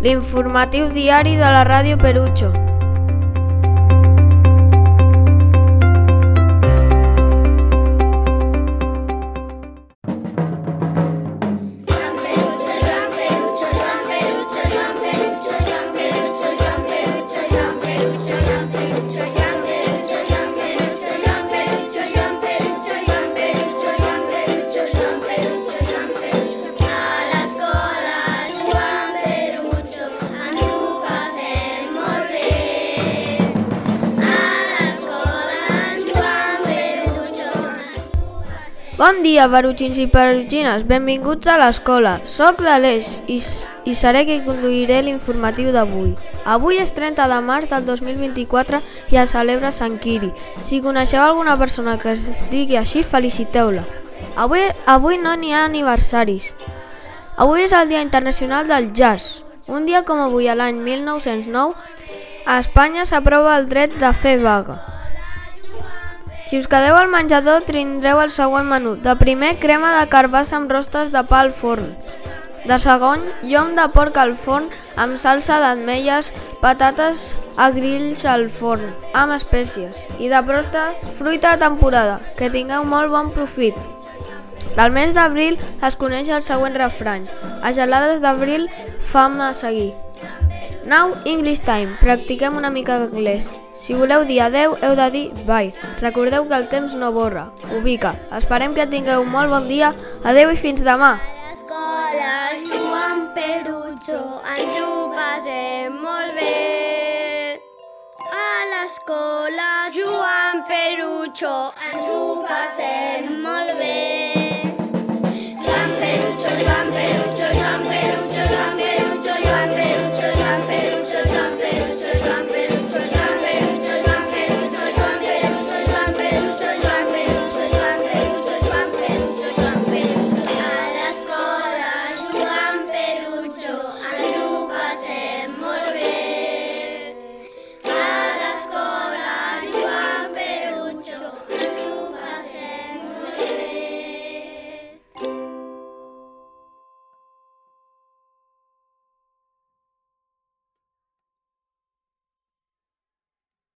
l'informatiu diari de la Ràdio Perucho. Bon dia, perutxins i perutxines, benvinguts a l'escola. Soc l'Aleix i seré qui conduiré l'informatiu d'avui. Avui és 30 de març del 2024 i es celebra Sant Quiri. Si coneixeu alguna persona que es digui així, feliciteu-la. Avui no n'hi ha aniversaris. Avui és el Dia Internacional del Jazz. Un dia com avui, a l'any 1909, a Espanya s'aprova el dret de fer vaga. Si us quedeu al menjador, tindreu el següent menú. De primer, crema de carbassa amb rostes de pa al forn. De segon, llom de porc al forn amb salsa d'ametlles, patates a grills al forn, amb espècies. I de prosta, fruita de temporada. Que tingueu molt bon profit. Del mes d'abril es coneix el següent refrany. A gelades d'abril, fam a seguir. Now English time. Practiquem una mica d'anglès. Si voleu dir adeu, heu de dir bye. Recordeu que el temps no borra, ubica. Esperem que tingueu molt bon dia. Adeu i fins demà. A l'escola Joan Perucho ens ho passem molt bé. A l'escola Joan Perucho ens ho passem molt bé.